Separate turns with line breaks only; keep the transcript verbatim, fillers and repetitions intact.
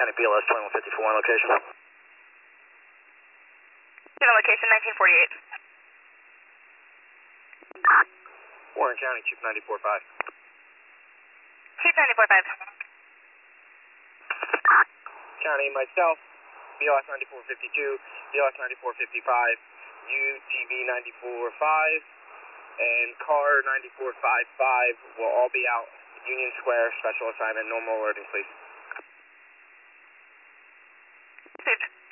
County B L S twenty-one fifty-four on location.
Given location nineteen forty-eight.
Warren County, Chief ninety-four five.
Chief ninety-four five.
County, myself, B L S ninety-four fifty-two, B L S ninety-four fifty-five, U T V ninety-four five, and car ninety-four fifty-five will all be out Union Square, special assignment, normal alerting, please.
Received.